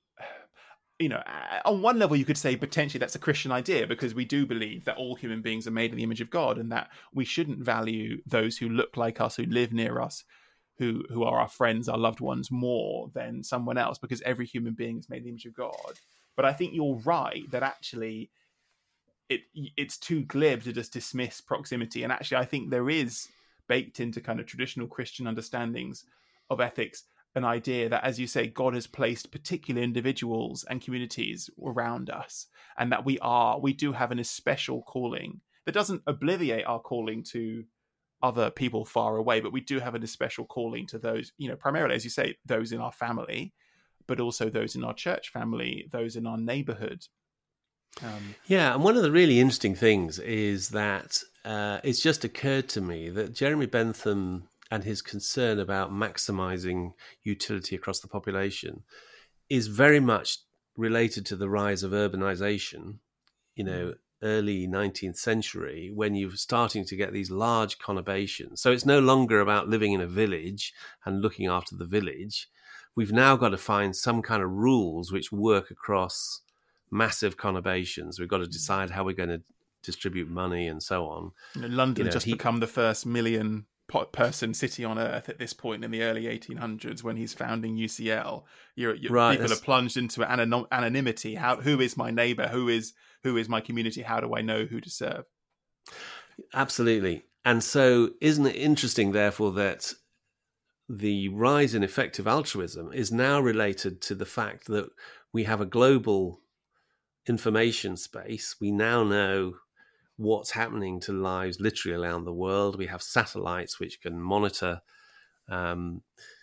You know, on one level, you could say potentially that's a Christian idea, because we do believe that all human beings are made in the image of God, and that we shouldn't value those who look like us, who live near us, who who are our friends, our loved ones, more than someone else, because every human being is made in the image of God. But I think you're right that actually it it's too glib to just dismiss proximity. And actually, I think there is baked into kind of traditional Christian understandings of ethics an idea that, as you say, God has placed particular individuals and communities around us, and that we are, we do have an especial calling that doesn't obliviate our calling to other people far away, but we do have an especial calling to those, you know, primarily, as you say, those in our family, but also those in our church family, those in our neighborhood. Um, yeah, and one of the really interesting things is that uh, it's just occurred to me that Jeremy Bentham and his concern about maximizing utility across the population is very much related to the rise of urbanization, you know, early nineteenth century, when you're starting to get these large conurbations. So it's no longer about living in a village and looking after the village. We've now got to find some kind of rules which work across massive conurbations. We've got to decide how we're going to distribute money and so on. You know, London you know, just he, become the first million person city on earth at this point in the early eighteen hundreds when he's founding U C L. You're, you're, right, people that's... are plunged into anon- anonymity. How, who is my neighbor? Who is who is my community? How do I know who to serve? Absolutely. And so isn't it interesting, therefore, that the rise in effective altruism is now related to the fact that we have a global information space. We now know what's happening to lives literally around the world. We have satellites which can monitor um,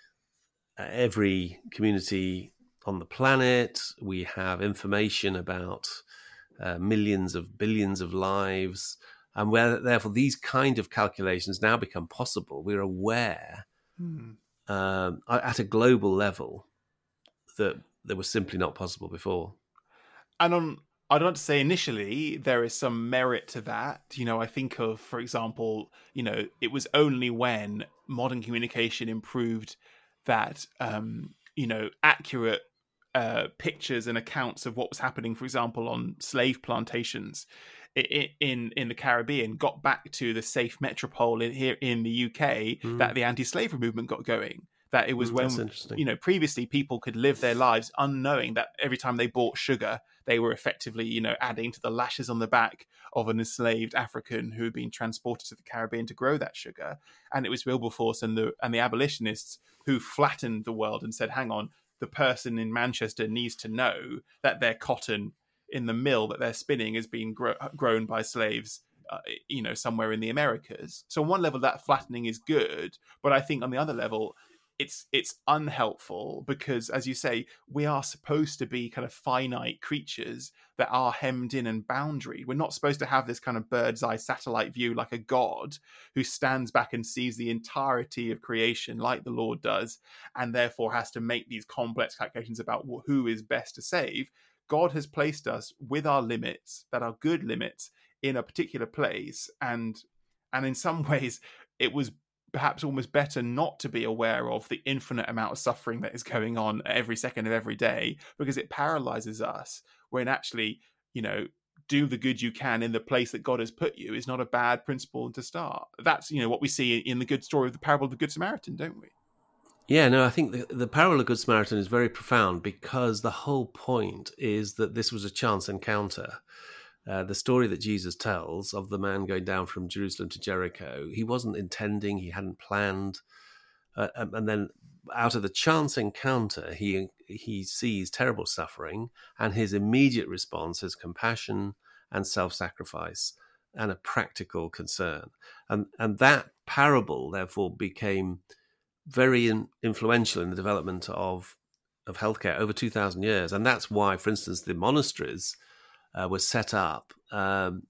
every community on the planet. We have information about uh, millions of billions of lives, and where therefore these kind of calculations now become possible. We're aware hmm. um, at a global level that that was simply not possible before. And on, I'd like to say initially there is some merit to that. You know, I think of, for example, you know, it was only when modern communication improved that, um, you know, accurate uh, pictures and accounts of what was happening, for example, on slave plantations in in, in the Caribbean got back to the safe metropole in, here in the U K mm. that the anti-slavery movement got going. That it was mm, when, you know, previously people could live their lives unknowing that every time they bought sugar, they were effectively, you know, adding to the lashes on the back of an enslaved African who had been transported to the Caribbean to grow that sugar. And it was Wilberforce and the and the abolitionists who flattened the world and said, hang on, the person in Manchester needs to know that their cotton in the mill that they're spinning is being gro- grown by slaves, uh, you know, somewhere in the Americas. So on one level, that flattening is good. But I think on the other level, it's it's unhelpful because, as you say, we are supposed to be kind of finite creatures that are hemmed in and boundaried. We're not supposed to have this kind of bird's eye satellite view like a god who stands back and sees the entirety of creation like the Lord does, and therefore has to make these complex calculations about who is best to save. God has placed us with our limits, that are good limits, in a particular place, and and in some ways it was perhaps almost better not to be aware of the infinite amount of suffering that is going on every second of every day, because it paralyzes us, when actually, you know, do the good you can in the place that God has put you is not a bad principle to start. That's, you know, what we see in the good story of the parable of the Good Samaritan, don't we? Yeah, no, I think the, the parable of the Good Samaritan is very profound, because the whole point is that this was a chance encounter. Uh, the story that Jesus tells of the man going down from Jerusalem to Jericho, he wasn't intending, he hadn't planned. Uh, and then out of the chance encounter, he he sees terrible suffering, and his immediate response is compassion and self-sacrifice and a practical concern. And, and that parable, therefore, became very in, influential in the development of, of healthcare over two thousand years. And that's why, for instance, the monasteries Uh, was set up um,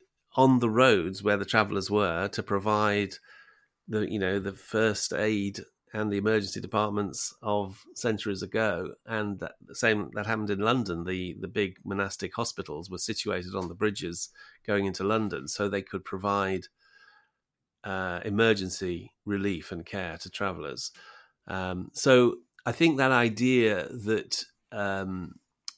on the roads where the travellers were to provide the, you know, the first aid and the emergency departments of centuries ago. And that, the same that happened in London. The the big monastic hospitals were situated on the bridges going into London, so they could provide uh, emergency relief and care to travellers. Um, so I think that idea that um,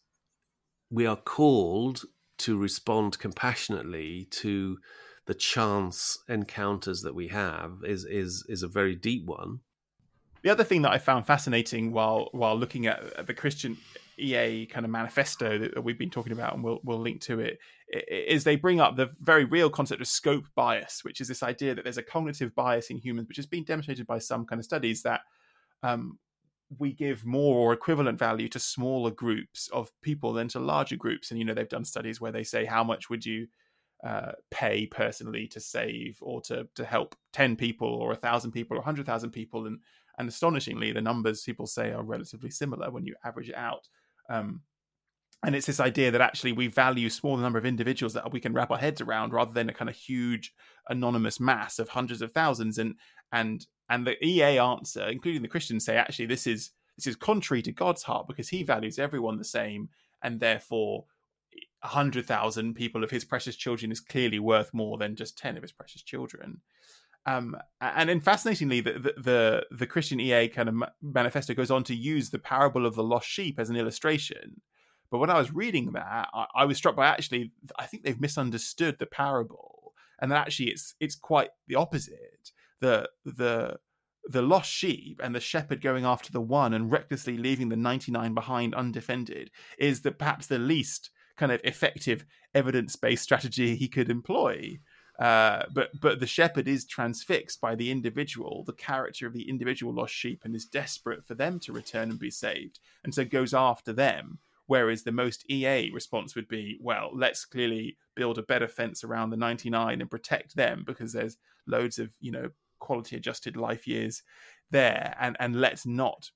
we are called to respond compassionately to the chance encounters that we have is is is a very deep one. The other thing that I found fascinating while while looking at the Christian E A kind of manifesto that we've been talking about, and we'll we'll link to it, is they bring up the very real concept of scope bias, which is this idea that there's a cognitive bias in humans, which has been demonstrated by some kind of studies, that um, we give more or equivalent value to smaller groups of people than to larger groups. And, you know, they've done studies where they say, how much would you uh, pay personally to save or to, to help ten people or a thousand people or a hundred thousand people? And, and astonishingly, the numbers people say are relatively similar when you average it out. Um, and it's this idea that actually we value smaller number of individuals that we can wrap our heads around, rather than a kind of huge anonymous mass of hundreds of thousands. And, and, And the E A answer, including the Christians, say actually this is this is contrary to God's heart, because he values everyone the same, and therefore one hundred thousand people of his precious children is clearly worth more than just ten of his precious children. Um, and then fascinatingly, the, the, the, the Christian E A kind of manifesto goes on to use the parable of the lost sheep as an illustration. But when I was reading that, I, I was struck by actually, I think they've misunderstood the parable, and that actually it's it's quite the opposite. The the the lost sheep and the shepherd going after the one and recklessly leaving the ninety-nine behind undefended is the perhaps the least kind of effective evidence-based strategy he could employ. Uh, but but the shepherd is transfixed by the individual, the character of the individual lost sheep, and is desperate for them to return and be saved, and so goes after them. Whereas the most E A response would be, well, let's clearly build a better fence around the ninety-nine and protect them because there's loads of, you know, quality adjusted life years there, and and let's not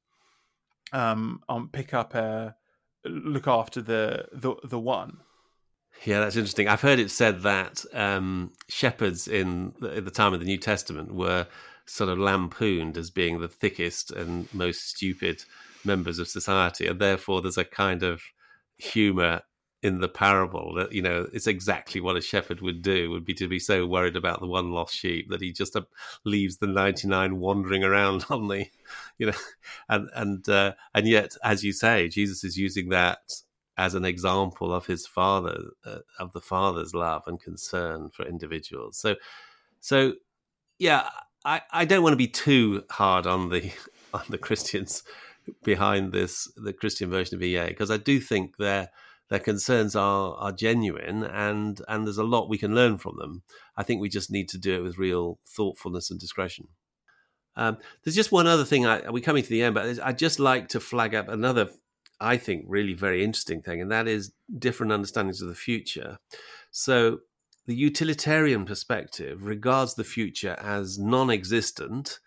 um, um pick up a look after the the the one. Yeah, that's interesting. I've heard it said that um, shepherds in the, at the time of the New Testament were sort of lampooned as being the thickest and most stupid members of society, and therefore there's a kind of humour in the parable that, you know, it's exactly what a shepherd would do, would be to be so worried about the one lost sheep that he just uh, leaves the ninety-nine wandering around on the, you know, and and uh, and yet, as you say, Jesus is using that as an example of his father, uh, of the father's love and concern for individuals. So, so yeah, I, I don't want to be too hard on the on the Christians behind this, the Christian version of E A, because I do think their their concerns are are genuine, and and there's a lot we can learn from them. I think we just need to do it with real thoughtfulness and discretion. Um, there's just one other thing. I, we're coming to the end, but I'd just like to flag up another, I think, really very interesting thing, and that is different understandings of the future. So the utilitarian perspective regards the future as non-existent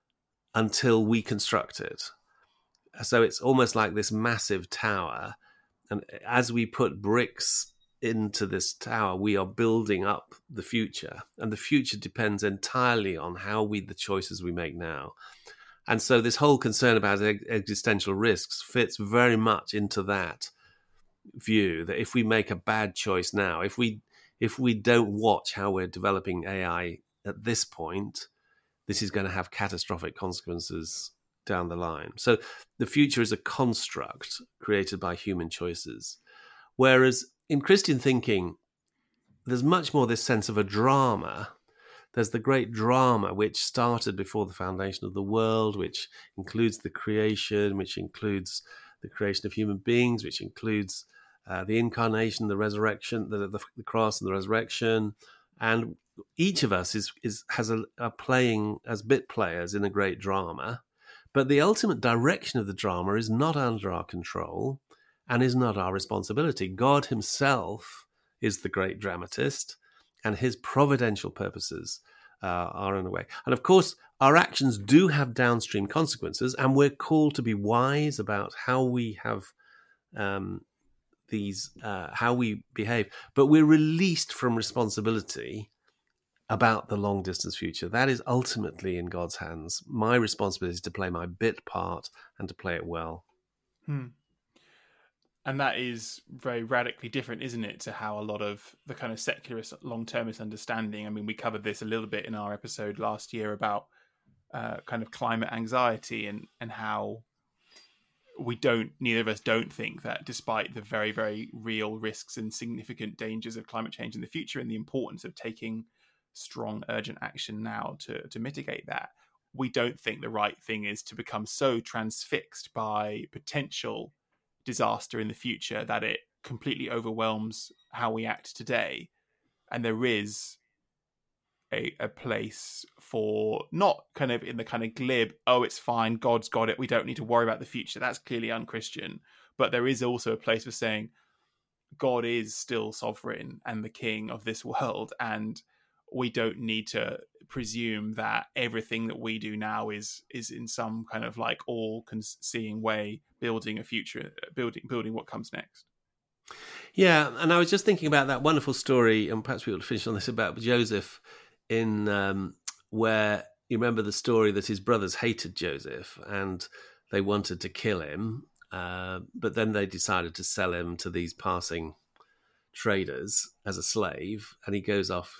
until we construct it. So it's almost like this massive tower, and as we put bricks into this tower, we are building up the future, and the future depends entirely on how we, the choices we make now. And so this whole concern about existential risks fits very much into that view, that if we make a bad choice now, if we if we don't watch how we're developing A I at this point, this is going to have catastrophic consequences down the line. So the future is a construct created by human choices. Whereas in Christian thinking, there's much more this sense of a drama. There's the great drama which started before the foundation of the world, which includes the creation, which includes the creation of human beings, which includes uh, the incarnation, the resurrection, the, the, the cross and the resurrection. And each of us is, is has a, a playing as bit players in a great drama. But the ultimate direction of the drama is not under our control and is not our responsibility. God himself is the great dramatist, and his providential purposes uh, are in a way. And of course, our actions do have downstream consequences, and we're called to be wise about how we have um, these, uh, how we behave. But we're released from responsibility about the long distance future. That is ultimately in God's hands. My responsibility is to play my bit part and to play it well. Hmm. And that is very radically different, isn't it, to how a lot of the kind of secularist long-termist understanding. I mean, we covered this a little bit in our episode last year about uh, kind of climate anxiety and, and how we don't, neither of us don't think that despite the very, very real risks and significant dangers of climate change in the future and the importance of taking strong, urgent action now to, to mitigate that, we don't think the right thing is to become so transfixed by potential disaster in the future that it completely overwhelms how we act today. And there is a, a place for, not kind of in the kind of glib, oh, it's fine, God's got it, we don't need to worry about the future. That's clearly unchristian. But there is also a place for saying God is still sovereign and the king of this world, and we don't need to presume that everything that we do now is is in some kind of like all-seeing way building a future, building building what comes next. Yeah, and I was just thinking about that wonderful story, and perhaps we ought to finish on this, about Joseph, in um, where you remember the story that his brothers hated Joseph and they wanted to kill him, uh, but then they decided to sell him to these passing traders as a slave, and he goes off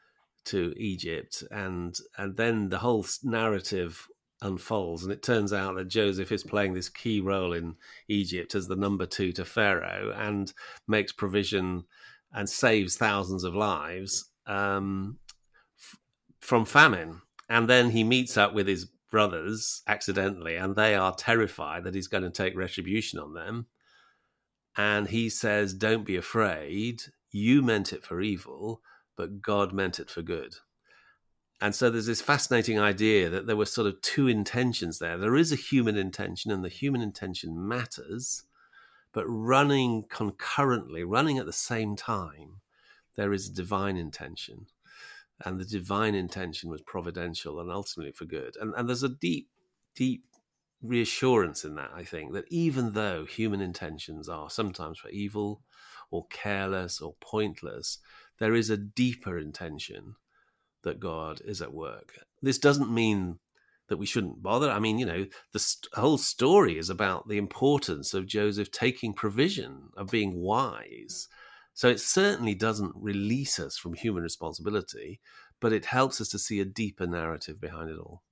to Egypt, and and then the whole narrative unfolds, and it turns out that Joseph is playing this key role in Egypt as the number two to Pharaoh, and makes provision and saves thousands of lives um, f- from famine. And then he meets up with his brothers accidentally, and they are terrified that he's going to take retribution on them. And he says, "Don't be afraid. You meant it for evil, but God meant it for good. And so there's this fascinating idea that there were sort of two intentions there. There is a human intention, and the human intention matters, but running concurrently, running at the same time, there is a divine intention. And the divine intention was providential and ultimately for good. And, and there's a deep, deep reassurance in that, I think, that even though human intentions are sometimes for evil or careless or pointless, there is a deeper intention that God is at work. This doesn't mean that we shouldn't bother. I mean, you know, the st- whole story is about the importance of Joseph taking provision, of being wise. So it certainly doesn't release us from human responsibility, but it helps us to see a deeper narrative behind it all.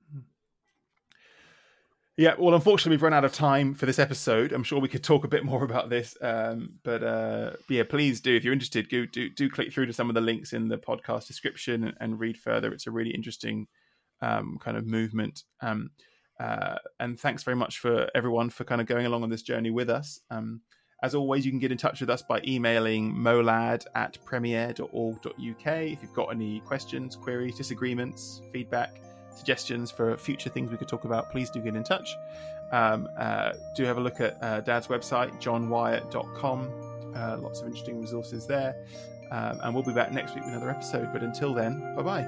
Yeah, well, unfortunately, we've run out of time for this episode. I'm sure we could talk a bit more about this, um, but uh, yeah, please do. If you're interested, go, do do click through to some of the links in the podcast description and, and read further. It's a really interesting um, kind of movement. Um, uh, and thanks very much for everyone for kind of going along on this journey with us. Um, as always, you can get in touch with us by emailing molad at premier dot org dot uk if you've got any questions, queries, disagreements, feedback, suggestions for future things we could talk about. Please do get in touch. Um, uh, do have a look at uh, Dad's website, john wyatt dot com. Uh, lots of interesting resources there. Um, and we'll be back next week with another episode. But until then, bye-bye.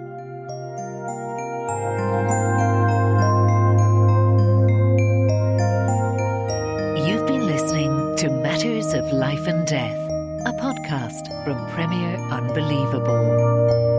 You've been listening to Matters of Life and Death, a podcast from Premier Unbelievable.